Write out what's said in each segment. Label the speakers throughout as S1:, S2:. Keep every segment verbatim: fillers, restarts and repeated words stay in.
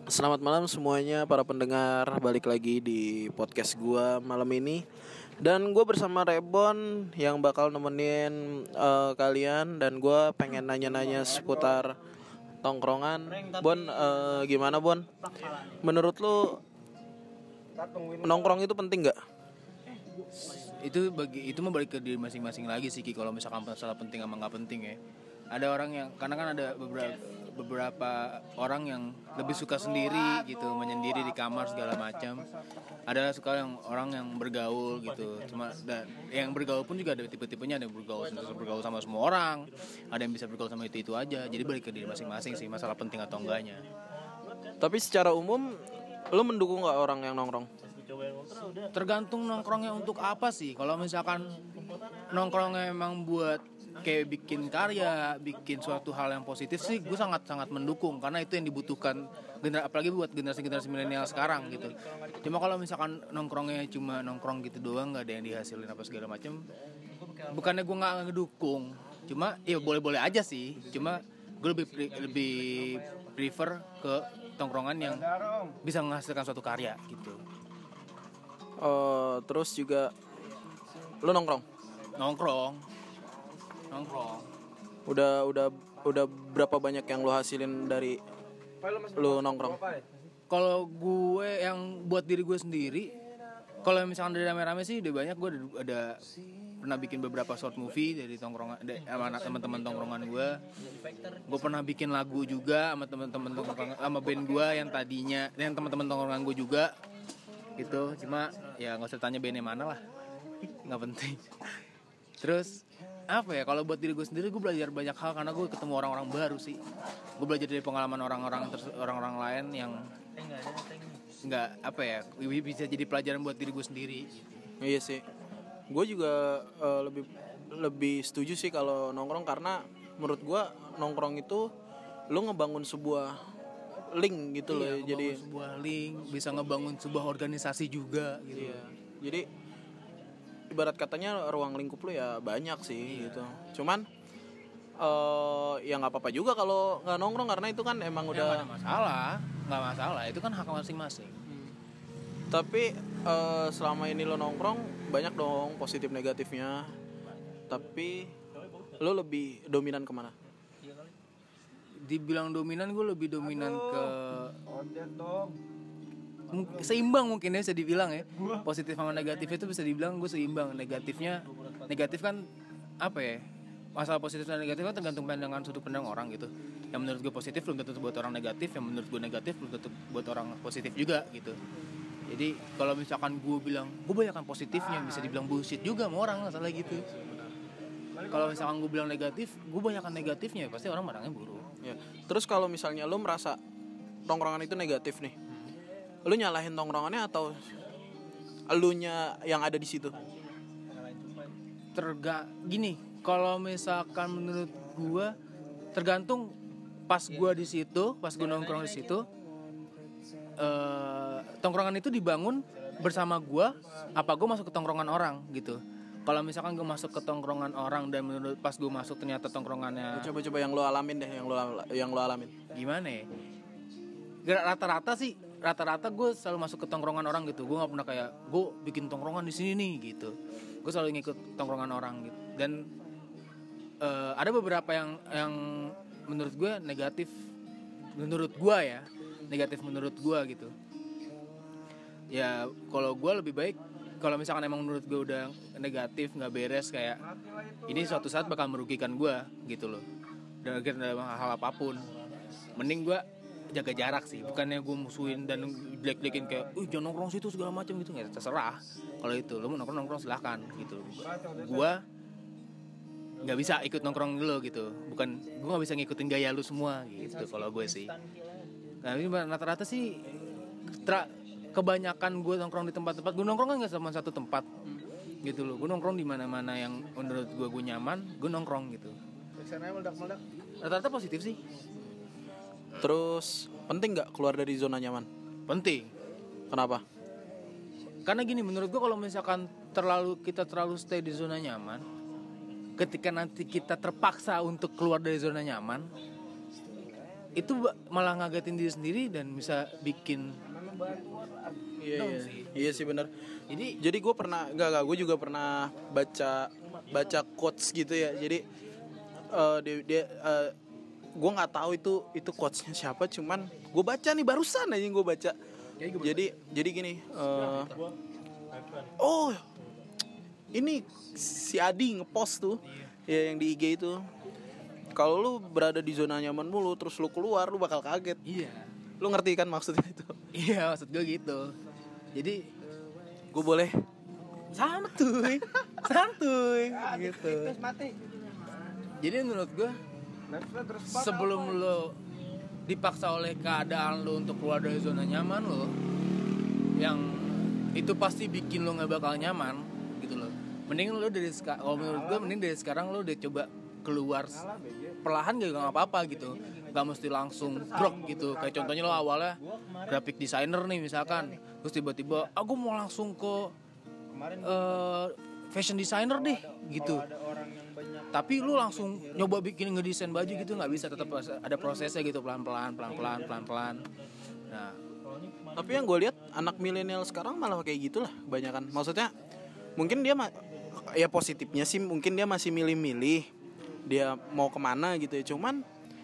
S1: Selamat malam semuanya para pendengar. Balik lagi di podcast gua malam ini. Dan gue bersama Rebon yang bakal nemenin uh, kalian. Dan gue pengen nanya-nanya seputar tongkrongan. Bon, uh, gimana Bon? Menurut lu nongkrong itu penting gak?
S2: Itu bagi itu mau balik ke diri masing-masing lagi sih Ki, kalau misalkan masalah penting sama nggak penting ya. Ada orang yang, karena kan ada beberapa beberapa orang yang lebih suka sendiri gitu, menyendiri di kamar segala macam. Ada suka yang orang yang bergaul gitu. Cuma dan yang bergaul pun juga ada tipe-tipenya, ada yang bergaul bergaul sama semua orang, ada yang bisa bergaul sama itu-itu aja. Jadi balik ke diri masing-masing sih masalah penting atau enggaknya.
S1: Tapi secara umum lu mendukung gak orang yang nongkrong?
S2: Tergantung nongkrongnya untuk apa sih. Kalau misalkan nongkrongnya emang buat kayak bikin karya, bikin suatu hal yang positif sih, gue sangat-sangat mendukung karena itu yang dibutuhkan, apalagi buat generasi-generasi milenial sekarang gitu. Cuma kalau misalkan nongkrongnya cuma nongkrong gitu doang, nggak ada yang dihasilin apa segala macam, bukannya gue nggak ngedukung, cuma ya boleh-boleh aja sih. Cuma gue lebih lebih prefer ke tongkrongan yang bisa menghasilkan suatu karya gitu.
S1: Uh, terus juga lu nongkrong?
S2: Nongkrong. Nongkrong.
S1: Udah udah udah berapa banyak yang lu hasilin dari lu nongkrong?
S2: Kalau gue yang buat diri gue sendiri, kalau misalkan dari rame-rame sih udah banyak. Gue ada, ada pernah bikin beberapa short movie dari tongkrongan sama anak teman-teman tongkrongan gue. Gue pernah bikin lagu juga sama teman-teman tongkrongan, sama band gue yang tadinya, yang teman-teman tongkrongan gue juga. Gitu. Cuma ya nggak usah tanya bandnya mana lah, nggak penting. Terus apa ya, kalau buat diri gue sendiri, gue belajar banyak hal karena gue ketemu orang-orang baru sih. Gue belajar dari pengalaman orang-orang terus orang-orang lain yang nggak apa ya, bisa jadi pelajaran buat diri gue sendiri.
S1: Iya sih, gue juga uh, lebih lebih setuju sih kalau nongkrong, karena menurut gue nongkrong itu lo ngebangun sebuah link gitu
S2: iya,
S1: loh. Jadi
S2: sebuah link, bisa ngebangun sebuah organisasi juga gitu.
S1: Iya. Jadi ibarat katanya ruang lingkup lu ya banyak sih, iya. Gitu. Cuman uh, ya nggak apa-apa juga kalau nggak nongkrong, karena itu kan emang
S2: ya,
S1: udah
S2: nggak masalah, nggak masalah. Itu kan hak masing-masing.
S1: Hmm. Tapi uh, selama ini lo nongkrong banyak dong positif negatifnya. Tapi lo lebih dominan kemana?
S2: Dibilang dominan, gue lebih dominan ke seimbang mungkin ya, bisa dibilang ya. Positif sama negatif itu bisa dibilang gue seimbang. Negatifnya, negatif kan apa ya, masalah positif dan negatif kan tergantung pandangan sudut pandang orang gitu. Yang menurut gue positif belum tentu buat orang negatif, yang menurut gue negatif belum tentu buat orang positif juga gitu. Jadi kalau misalkan gue bilang gue banyakkan positifnya, bisa dibilang bullshit juga sama orang, masalah gitu. Kalau misalkan gue bilang negatif, gue banyakkan negatifnya, pasti orang marahnya buruk.
S1: Ya. Terus kalau misalnya lo merasa tongkrongan itu negatif nih, hmm. lo nyalahin tongkrongannya atau elunya yang ada di situ?
S2: Terga gini, kalau misalkan menurut gue tergantung pas gue di situ, pas gue nongkrong di situ, uh, tongkrongan itu dibangun bersama gue, apa gue masuk ke tongkrongan orang gitu. Kalau misalkan gue masuk ke tongkrongan orang dan menurut pas gue masuk ternyata tongkrongannya,
S1: coba-coba yang lo alamin deh, yang lo yang lo alamin.
S2: Gimana ya? Rata-rata sih, rata-rata gue selalu masuk ke tongkrongan orang gitu. Gue nggak pernah kayak gue bikin tongkrongan di sini nih gitu. Gue selalu ngikut tongkrongan orang gitu. Dan uh, ada beberapa yang yang menurut gue negatif, menurut gue ya, negatif menurut gue gitu. Ya kalau gue lebih baik, kalau misalkan emang menurut gue udah negatif, nggak beres, kayak ini suatu saat bakal merugikan gue gitu loh, dan akhirnya dalam hal apapun, mending gue jaga jarak sih. Bukannya gue musuhin dan jelek-jelekin kayak, uh jangan nongkrong situ segala macam gitu, nggak, terserah. Kalau itu lo mau nongkrong nongkrong silahkan gitu. Gue nggak bisa ikut nongkrong lo gitu, bukan gue nggak bisa ngikutin gaya lo semua gitu. Kalau gue sih, nah ini rata-rata sih tra- kebanyakan gue nongkrong di tempat-tempat, gue nongkrong kan nggak sama satu tempat hmm. gitu loh. Gue nongkrong di mana-mana yang menurut gue gue nyaman, gue nongkrong gitu. Rata-rata positif sih.
S1: Terus penting nggak keluar dari zona nyaman?
S2: Penting.
S1: Kenapa?
S2: Karena gini, menurut gue kalau misalkan terlalu kita terlalu stay di zona nyaman, ketika nanti kita terpaksa untuk keluar dari zona nyaman, itu malah ngagetin diri sendiri dan bisa bikin
S1: Iya
S2: down
S1: iya
S2: sih.
S1: iya sih benar.
S2: Jadi
S1: Jadi gue pernah nggak nggak gue juga pernah baca baca quotes gitu ya. Jadi eh, dia, dia eh, gue nggak tahu itu itu quotesnya siapa, cuman gue baca nih barusan aja gue baca. Jadi jadi gini. eh, oh ini si Adi ngepost tuh ya yang di I G itu. Kalau lu berada di zona nyaman mulu terus lu keluar lu bakal kaget.
S2: iya.
S1: Lu ngerti kan maksudnya itu?
S2: Iya, maksud gue gitu. Jadi
S1: Gue boleh
S2: santuy, santuy gitu. Jadi menurut gue sebelum lo dipaksa oleh keadaan lo untuk keluar dari zona nyaman lo, yang itu pasti bikin lo nggak bakal nyaman gitu loh. Mending lo dari sekarang, kalau menurut gue mending dari sekarang lo udah coba keluar perlahan gak apa-apa gitu, nggak mesti langsung brok gitu. Kayak contohnya lo awalnya graphic designer nih misalkan, terus tiba-tiba aku mau langsung ke uh, fashion designer deh gitu. Tapi lu langsung nyoba bikin ngedesain baju gitu nggak bisa, tetap ada prosesnya gitu, pelan-pelan, pelan-pelan, pelan-pelan. Nah,
S1: tapi yang gue lihat anak milenial sekarang malah kayak gitulah kebanyakan. Maksudnya mungkin dia ma- ya positifnya sih mungkin dia masih milih-milih dia mau kemana gitu ya. Cuman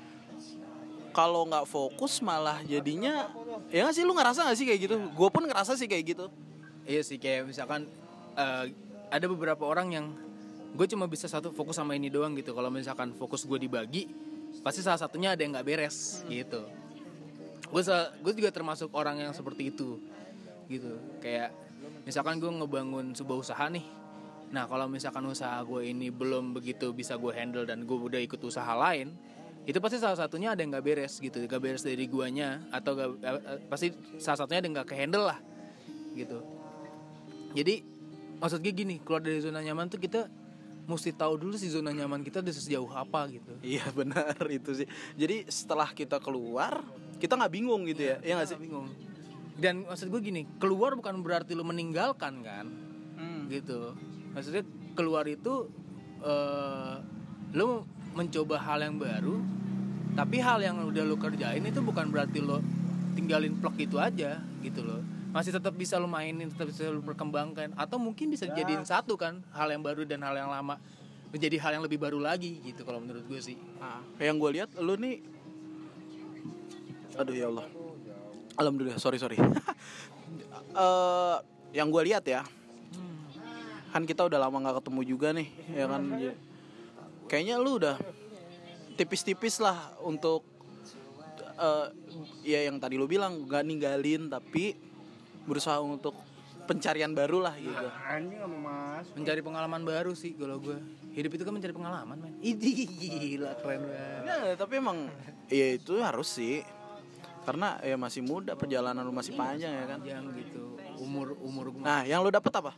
S1: kalau nggak fokus malah jadinya ya nggak sih, lu ngerasa nggak sih kayak gitu? Gue pun ngerasa sih kayak gitu.
S2: iya sih, kayak misalkan uh, ada beberapa orang yang gue cuma bisa satu fokus sama ini doang gitu. Kalau misalkan fokus gue dibagi, pasti salah satunya ada yang nggak beres gitu. Gue gue juga termasuk orang yang seperti itu gitu. Kayak misalkan gue ngebangun sebuah usaha nih. Nah kalau misalkan usaha gue ini belum begitu bisa gue handle dan gue udah ikut usaha lain, itu pasti salah satunya ada yang nggak beres gitu, nggak beres dari guanya, atau gak, pasti salah satunya ada yang nggak kehandle lah gitu. Jadi maksud gue gini, keluar dari zona nyaman tuh kita mesti tahu dulu sih zona nyaman kita udah sejauh apa gitu.
S1: Iya benar itu sih. Jadi setelah kita keluar kita nggak bingung gitu ya, ya nggak sih?
S2: Bingung. Dan maksud gue gini, keluar bukan berarti lo meninggalkan kan,
S1: Hmm.
S2: gitu. Maksudnya keluar itu uh, lo mencoba hal yang baru, tapi hal yang udah lo kerjain itu bukan berarti lo tinggalin plek gitu aja gitu loh. Masih tetap bisa lo mainin, tetap bisa lo perkembangkan, atau mungkin bisa jadiin satu kan, hal yang baru dan hal yang lama menjadi hal yang lebih baru lagi gitu kalau menurut gue sih.
S1: Nah, yang gue lihat lu nih, aduh ya Allah, alhamdulillah, sorry sorry. uh, yang gue lihat ya, kan kita udah lama nggak ketemu juga nih, ya kan? Kayaknya lu udah tipis-tipis lah untuk uh, ya yang tadi lu bilang nggak ninggalin, tapi berusaha untuk pencarian baru lah gitu.
S2: Mencari pengalaman baru sih kalau gue. Hidup itu kan mencari pengalaman, men. Idih, gila keren banget.
S1: Ya, tapi emang ya itu harus sih. Karena ya masih muda, perjalanan lu masih panjang ya kan.
S2: Jangan gitu. Umur umur gue.
S1: Nah, yang lu dapet apa?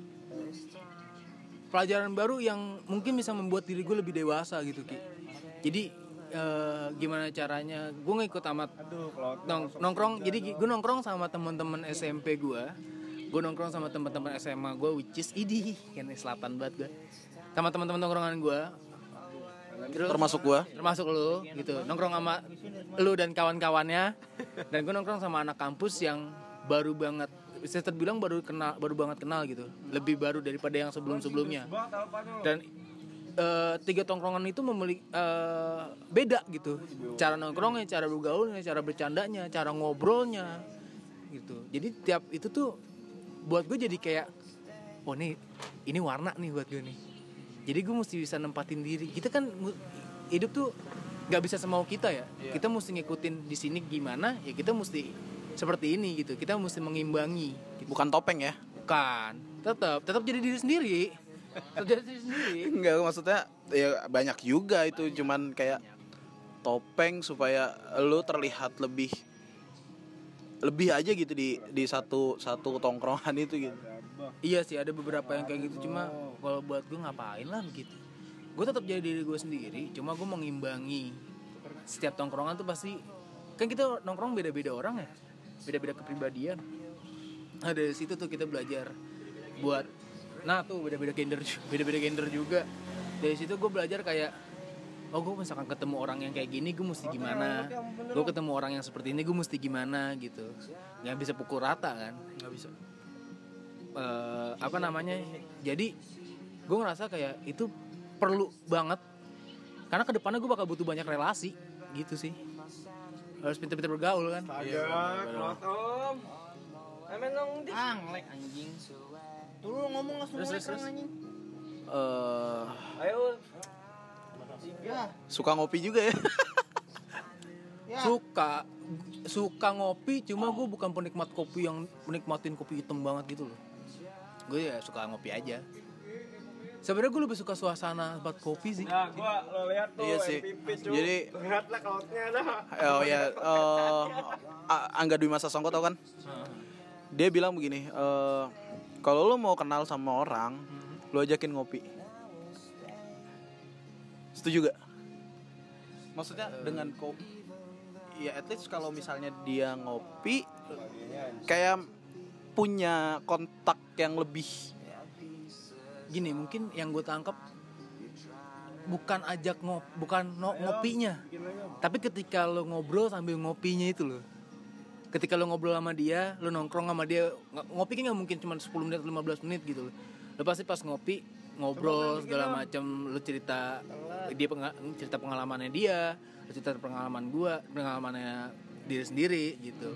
S2: Pelajaran baru yang mungkin bisa membuat diri gue lebih dewasa gitu, Ki. Jadi uh, gimana caranya gue ngikut amat nong- nongkrong. Jadi gue nongkrong sama teman-teman S M P gue. Gue nongkrong sama teman-teman S M A gue, which is idih, kan selatan banget gue. Sama teman-teman nongkrongan gue. Terus,
S1: termasuk gua,
S2: termasuk lu gitu. Nongkrong sama lu dan kawan-kawannya. Dan gue nongkrong sama anak kampus yang baru banget, bisa terbilang baru kenal, baru banget kenal gitu. Lebih baru daripada yang sebelum-sebelumnya. Dan uh, tiga tongkrongan itu memiliki uh, beda gitu. Cara nongkrongnya, cara bergaulnya, cara bercandanya, cara ngobrolnya gitu. Jadi tiap itu tuh buat gue jadi kayak, oh nih, ini warna nih buat gue nih. Jadi gue mesti bisa nempatin diri. Kita kan hidup tuh nggak bisa semau kita ya. Yeah. Kita mesti ngikutin di sini gimana, ya kita mesti seperti ini gitu. Kita mesti mengimbangi. Gitu.
S1: Bukan topeng ya?
S2: Bukan. Tetap, tetap jadi diri sendiri. Tetap jadi diri sendiri.
S1: Enggak, maksudnya ya banyak juga itu, cuman kayak topeng supaya lu terlihat lebih lebih aja gitu di di satu satu tongkrongan itu gitu.
S2: Iya sih, ada beberapa yang kayak gitu, cuma kalau buat gue ngapain lah begitu. Gue tetap jadi diri gue sendiri, cuma gue mengimbangi. Setiap tongkrongan tuh pasti, kan kita nongkrong beda-beda orang ya, beda-beda kepribadian. Nah dari situ tuh kita belajar buat, nah tuh beda-beda gender, beda-beda gender juga. Dari situ gue belajar kayak oh gue misalkan ketemu orang yang kayak gini gue mesti gimana, gue ketemu orang yang seperti ini gue mesti gimana gitu. Nggak bisa pukul rata kan,
S1: nggak bisa.
S2: Uh, apa namanya, jadi gue ngerasa kayak itu perlu banget karena kedepannya gue bakal butuh banyak relasi gitu sih, harus pintar-pintar bergaul kan.
S3: Agak, kelot om. Emang dong di.
S2: Anglek anjing.
S3: Tuh lu ngomong langsung
S2: Terus,
S3: mulai
S2: terus,
S3: sekarang anjing.
S1: Eh,
S3: Ayo. Ya.
S1: suka ngopi juga ya.
S3: Ya.
S2: Suka suka ngopi, cuma gue bukan penikmat kopi yang menikmatin kopi hitam banget gitu loh. Gue ya suka ngopi aja. Sebenarnya gue lebih suka suasana buat kopi sih.
S3: Nah, gua lo lihat tuh
S1: Iya sih.
S3: M V P cuy.
S1: Jadi
S3: lihat lah kautnya dah.
S1: oh ya eh, A- Angga Dwi Masa Songko tau kan? Dia bilang begini, eh, kalau lo mau kenal sama orang, lo ajakin ngopi. Setuju gak? Maksudnya dengan kopi, ya at least kalau misalnya dia ngopi, kayak punya kontak yang lebih.
S2: Gini, mungkin yang gue tangkap bukan ajak ngop, bukan no, ngopinya, tapi ketika lo ngobrol sambil ngopinya itu loh. Ketika lo ngobrol sama dia, lo nongkrong sama dia, ng- ngopi kan nggak mungkin cuma sepuluh menit lima belas menit gitu loh. Lo pasti pas ngopi ngobrol segala macam, lo cerita dia penga- cerita pengalamannya dia, lo cerita pengalaman gua, pengalamannya diri sendiri gitu.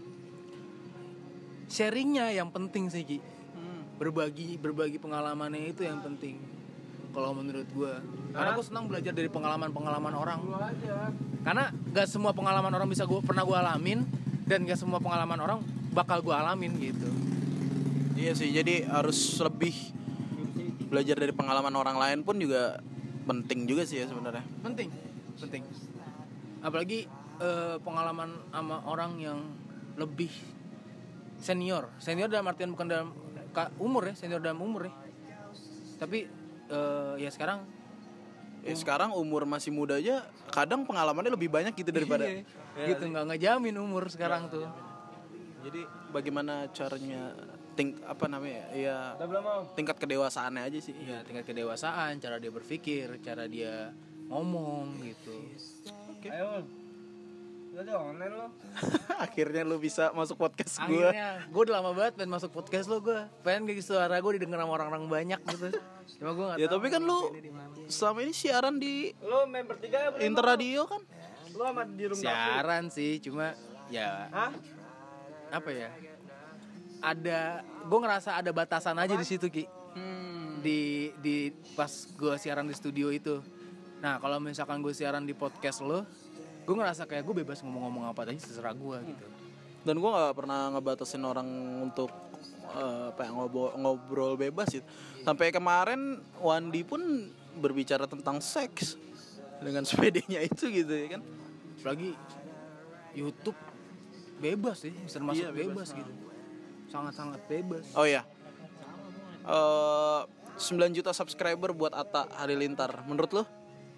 S2: Sharingnya yang penting sih Ki. Berbagi berbagi pengalamannya itu yang penting kalau menurut gue, karena gue senang belajar dari pengalaman-pengalaman orang. Karena gak semua pengalaman orang bisa gue pernah gue alamin, dan gak semua pengalaman orang bakal gue alamin gitu.
S1: Iya sih, jadi harus lebih belajar dari pengalaman orang lain pun juga penting juga sih ya sebenarnya.
S2: Penting, penting. Apalagi eh, pengalaman sama orang yang lebih senior. Senior dalam artian bukan dalam ka- umur ya, senior dalam umur ya. Tapi uh, ya sekarang
S1: Ya sekarang umur masih muda aja, kadang pengalamannya lebih banyak gitu daripada.
S2: iya, gitu nggak ngejamin umur sekarang tuh.
S1: Jadi bagaimana caranya ting apa namanya ya
S3: Udah belum mau?
S1: tingkat kedewasaannya aja sih.
S2: Ya tingkat kedewasaan, cara dia berpikir, cara dia ngomong gitu.
S3: Ayo. Udah deh online lo.
S1: Akhirnya lu bisa masuk podcast gue.
S2: Akhirnya gue udah lama banget pengen masuk podcast lo, gue pengen kayak suara gue didengar sama orang-orang banyak gitu. Cuma gue nggak
S1: Ya
S2: tahu
S1: tapi kan lu
S2: ini di mana.
S1: selama ini siaran di
S3: Lo main bertiga ya? boleh,
S1: Inter
S3: Bang?
S1: Radio kan?
S3: Lo sama di room dapur.
S2: Siaran sih, cuma ya
S3: Hah?
S2: apa ya? Ada, gue ngerasa ada batasan aja di situ Ki. Di di pas gue siaran di studio itu. Nah kalau misalkan gue siaran di podcast lo, gue ngerasa kayak gue bebas ngomong-ngomong apa aja terserah gue gitu.
S1: Dan gue nggak pernah ngebatasin orang untuk uh, apa ya, ngobrol, ngobrol bebas gitu. Sampai kemarin Wandi pun berbicara tentang seks dengan sepedanya itu gitu ya kan.
S2: Apalagi YouTube bebas sih, bisa masuk
S1: Iya,
S2: bebas,
S1: bebas,
S2: gitu. Sangat-sangat bebas.
S1: Oh ya, uh, sembilan juta subscriber buat Atta Halilintar. Menurut lo?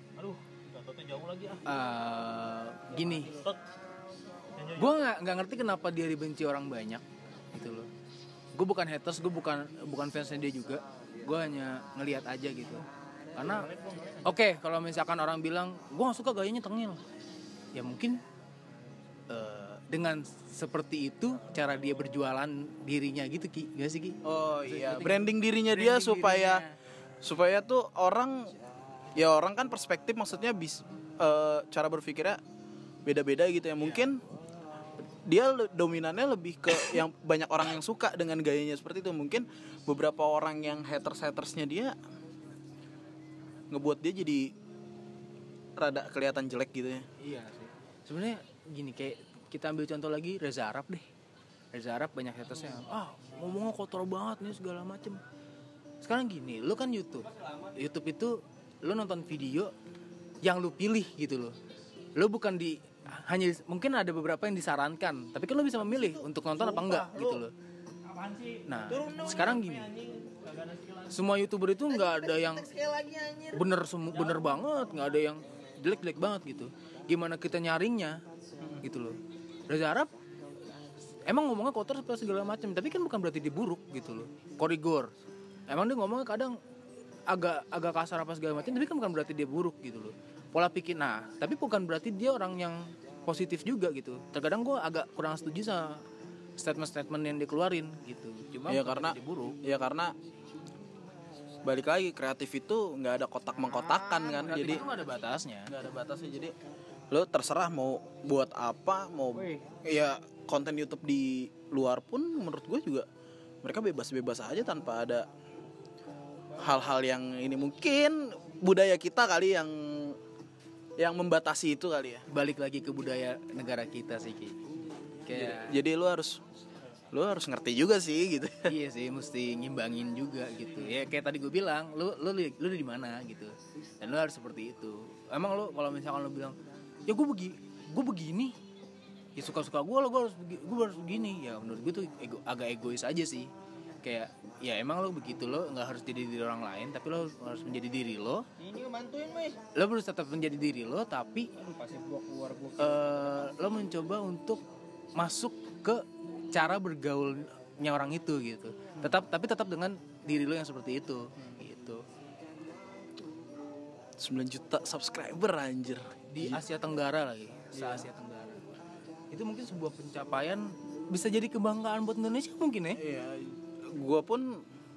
S2: Uh, gini, gue nggak nggak ngerti kenapa dia dibenci orang banyak gitu loh. Gue bukan haters, gue bukan bukan fansnya dia juga. Gue hanya ngelihat aja gitu. Karena oke okay, kalau misalkan orang bilang gue nggak suka gayanya tengil, ya mungkin uh, dengan seperti itu cara dia berjualan dirinya gitu Ki, gak sih Ki?
S1: Oh iya,
S2: Jadi-
S1: branding dirinya dia
S2: branding
S1: supaya
S2: dirinya.
S1: supaya tuh orang ya orang kan perspektif maksudnya bis eh, cara berpikirnya beda-beda gitu ya. Mungkin dia le- dominannya lebih ke yang banyak orang yang suka dengan gayanya seperti itu. Mungkin beberapa orang yang haters-hatersnya dia ngebuat dia jadi rada kelihatan jelek gitu ya.
S2: Iya sih. Sebenarnya gini, kayak kita ambil contoh lagi Reza Arab deh. Reza Arab banyak hatersnya. Ah, ngomongnya kotor banget nih segala macem. Sekarang gini, lu kan YouTube. YouTube itu lu nonton video yang lu pilih gitu loh. Lu bukan di hanya mungkin ada beberapa yang disarankan, tapi kan lu bisa memilih untuk nonton apa enggak gitu loh. Nah, sekarang gini. Semua YouTuber itu nggak ada yang bener semu- bener banget, nggak ada yang jelek-jelek banget gitu. Gimana kita nyaringnya gitu loh. Reza Arab emang ngomongnya kotor segala macam, tapi kan bukan berarti dia buruk gitu loh. Korigor. Emang dia ngomongnya kadang agak agak kasar apa segala macam, tapi kan bukan berarti dia buruk gitu loh. pola pikir. Nah, tapi bukan berarti dia orang yang positif juga gitu. Terkadang gue agak kurang setuju sama statement-statement yang dikeluarin gitu. Cuma
S1: ya karena
S2: buruk.
S1: ya karena balik lagi, kreatif itu nggak ada kotak mengkotakan kan.
S2: Kreatif
S1: Jadi
S2: itu nggak ada batasnya.
S1: nggak ada batasnya. Jadi lo terserah mau buat apa, mau ya konten YouTube di luar pun menurut gue juga mereka bebas-bebas aja tanpa ada hal-hal yang ini. Mungkin budaya kita kali yang yang membatasi itu kali ya.
S2: Balik lagi ke budaya negara kita sih Ki. Kayak
S1: Jadi lo harus lo harus ngerti juga sih gitu.
S2: iya sih, mesti ngimbangin juga gitu. Ya kayak tadi gue bilang, lu lu lu di mana gitu. Dan lu harus seperti itu. Emang lu kalau misalkan lu bilang, "Ya gue begini, gue begini." Ya suka-suka gue lo, gue harus gue harus begini. Ya menurut gue tuh ego, agak egois aja sih. Kayak ya emang lo begitu, lo nggak harus jadi diri orang lain, tapi lo harus menjadi diri lo.
S3: Ini bantuin, Mas.
S2: Lo harus tetap menjadi diri lo, tapi
S3: Pasti gua keluar gua.
S2: uh, lo mencoba untuk masuk ke cara bergaulnya orang itu gitu. Tetap tapi tetap dengan diri lo yang seperti itu gitu.
S1: sembilan juta subscriber anjir.
S2: Di Asia Tenggara lagi, se Asia Tenggara. Itu mungkin sebuah pencapaian, bisa jadi kebanggaan buat Indonesia mungkin ya.
S1: Iya, gue pun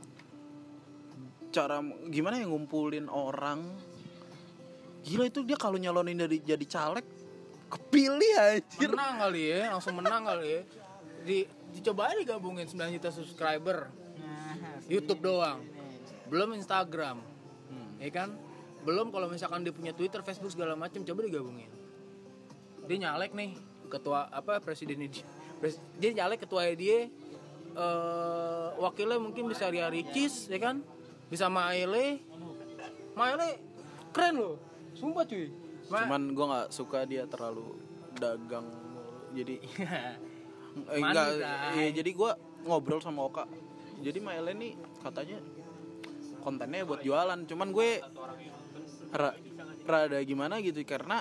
S1: cara gimana yang ngumpulin orang, gila itu dia kalau nyalonin dari jadi caleg kepilih anjir.
S2: Menang kali ya, langsung menang kali ya. Di dicoba aja digabungin sembilan juta subscriber. YouTube doang. Belum Instagram. Hmm. Ya kan? Belum kalau misalkan dia punya Twitter, Facebook segala macam, coba digabungin. Dia nyalek nih ketua apa presiden ini. Pres, dia nyalek ketuanya dia, uh, wakilnya mungkin bisa Ria Ricis, ya kan? Bisa Maele. Maele keren loh. Sumpah cuy. Ma-
S1: Cuman gue nggak suka dia terlalu dagang, jadi eh,
S2: Manis,
S1: enggak,
S2: Dai.
S1: iya, jadi gue ngobrol sama Oka. Jadi Maele nih katanya kontennya buat jualan, cuman gue ra- rada gimana gitu karena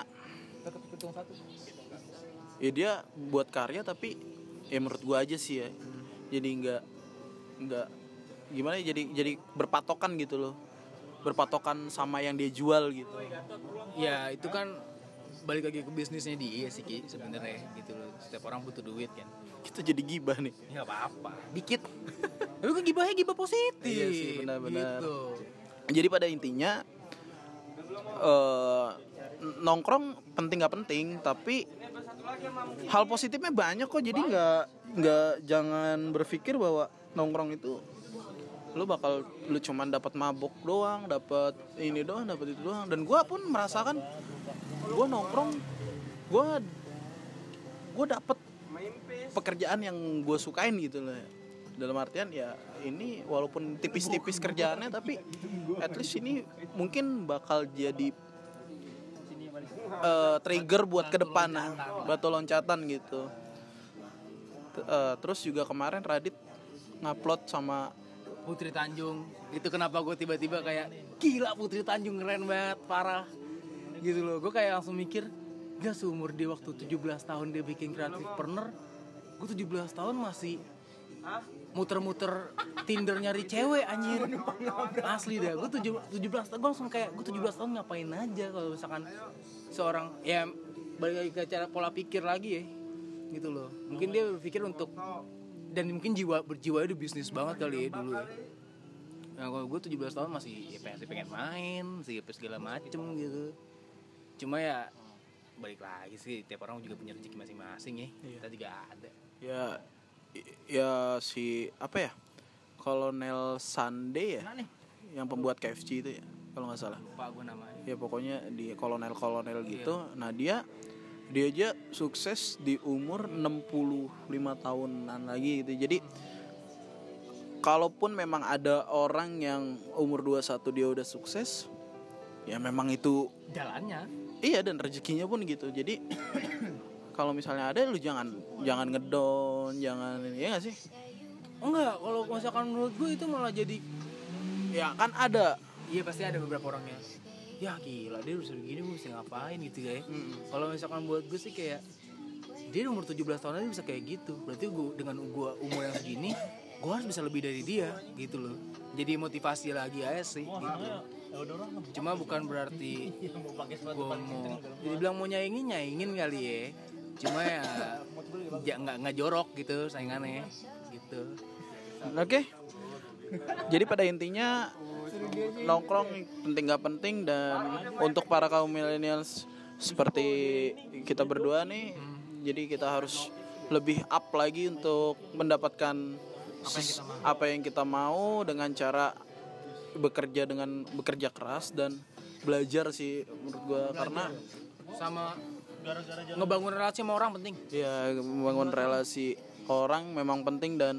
S1: ya dia buat karya tapi ya menurut gue aja sih ya, jadi nggak nggak gimana ya, jadi jadi berpatokan gitu loh, berpatokan sama yang dia jual gitu.
S2: Ya itu kan balik lagi ke bisnisnya dia sih Ki sebenarnya gitu loh. Setiap orang butuh duit kan.
S1: Kita jadi gibah nih.
S2: Ya apa-apa, dikit. Tapi kan gibahnya gibah positif.
S1: Iya sih, benar-benar.
S2: Gitu.
S1: Jadi pada intinya uh, nongkrong penting nggak penting, tapi hal positifnya banyak kok. Jadi nggak nggak jangan berpikir bahwa nongkrong itu lu bakal lu cuman dapat mabok doang, dapat ini doang, dapat itu doang. Dan gue pun merasakan gue nongkrong, gue gue dapet pekerjaan yang gue sukain gitu loh. Dalam artian ya ini walaupun tipis-tipis kerjaannya, tapi at least ini mungkin bakal jadi uh, trigger buat ke depan, nah, batu loncatan gitu. T- uh, terus juga kemarin Radit ngupload sama
S2: Putri Tanjung. Itu kenapa gue tiba-tiba kayak gila, Putri Tanjung keren banget, parah. Gitu loh. Gue kayak langsung mikir, gak seumur dia waktu tujuh belas tahun dia bikin Creative Partner, gue tujuh belas tahun masih muter-muter Tinder nyari cewek anjir. Asli dah, gue tujuh belas tahun, gue langsung kayak gue tujuh belas tahun ngapain aja kalau misalkan seorang, ya balik lagi ke cara pola pikir lagi ya. Gitu loh. Mungkin dia berpikir untuk, dan mungkin jiwa berjiwa itu bisnis banget kali ya dulu ya. Nah kalau gue tujuh belas tahun masih ya pengen, pengen main, masih segala macem gitu. Cuma ya balik lagi sih, tiap orang juga punya rezeki masing-masing ya.
S1: Iya.
S2: Kita juga ada.
S1: ya ya si apa ya, Kolonel Sande ya,
S2: Mana nih?
S1: yang pembuat K F C itu ya kalau nggak salah.
S2: Lupa gue namanya.
S1: Ya pokoknya di kolonel-kolonel gitu. Nah dia dia aja sukses di umur enam puluh lima tahunan lagi gitu. Jadi kalaupun memang ada orang yang umur dua puluh satu dia udah sukses, ya memang itu
S2: Jalannya.
S1: iya, dan rezekinya pun gitu. Jadi kalau misalnya ada, lu jangan jangan ngedown, jangan ini, ya nggak sih?
S2: Enggak, kalau misalkan menurut gue itu malah jadi,
S1: Ya kan ada.
S2: iya pasti ada beberapa orangnya. Ya gila, dia udah segini gue mesti ngapain gitu ya.
S1: Mm.
S2: Kalau misalkan buat gue sih kayak, dia umur tujuh belas tahun aja bisa kayak gitu. Berarti gue dengan gue umur yang segini, gue harus bisa lebih dari dia gitu loh. Jadi motivasi lagi aja sih gitu. Cuma bukan berarti gue mau dibilang mau nyaingin nyaingin kali ya. Cuma ya ya nggak nggak jorok gitu saingannya gitu.
S1: Oke. Jadi pada intinya nongkrong penting gak penting, dan untuk para kaum millennials seperti kita berdua nih, hmm. jadi kita harus lebih up lagi untuk mendapatkan apa yang kita mau, apa yang kita mau dengan cara bekerja dengan bekerja keras dan belajar sih menurut gue, karena
S2: sama ngebangun relasi sama orang penting.
S1: Iya, membangun relasi orang memang penting, dan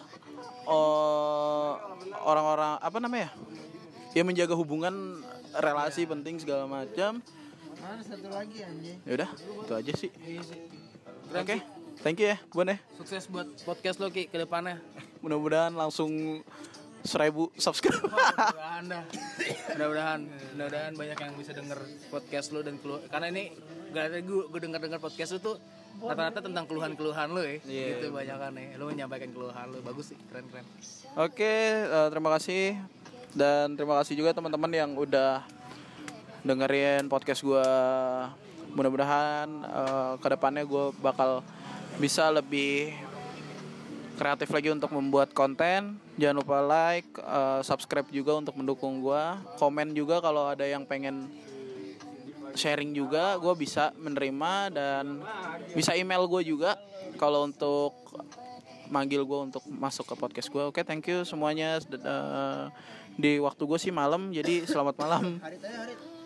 S1: oh, orang-orang apa namanya? Ya menjaga hubungan relasi ya. Penting segala macam.
S3: Mana satu lagi anjing.
S1: Ya udah, itu aja sih. Oke, okay. Thank you ya, Bon ya.
S2: Sukses buat podcast lo Ki ke depannya.
S1: Mudah-mudahan langsung seribu subscribe.
S2: Oh, mudah-mudahan dah. Mudah-mudahan, mudah-mudahan banyak yang bisa denger podcast lo dan keluh. Karena ini gak ada gue, gue denger-denger podcast lo tuh rata-rata tentang keluhan-keluhan lo ya. Yeah. Gitu banyakan ya. Lo menyampaikan keluhan lo, bagus sih, keren-keren.
S1: Oke, okay, uh, terima kasih. Dan terima kasih juga teman-teman yang udah dengerin podcast gue. Mudah-mudahan uh, kedepannya gue bakal bisa lebih kreatif lagi untuk membuat konten. Jangan lupa like, uh, subscribe juga untuk mendukung gue. Komen juga kalau ada yang pengen sharing juga, gue bisa menerima, dan bisa email gue juga kalau untuk manggil gue untuk masuk ke podcast gue. Oke, okay, thank you semuanya. Uh, di waktu gue sih malam, jadi selamat malam.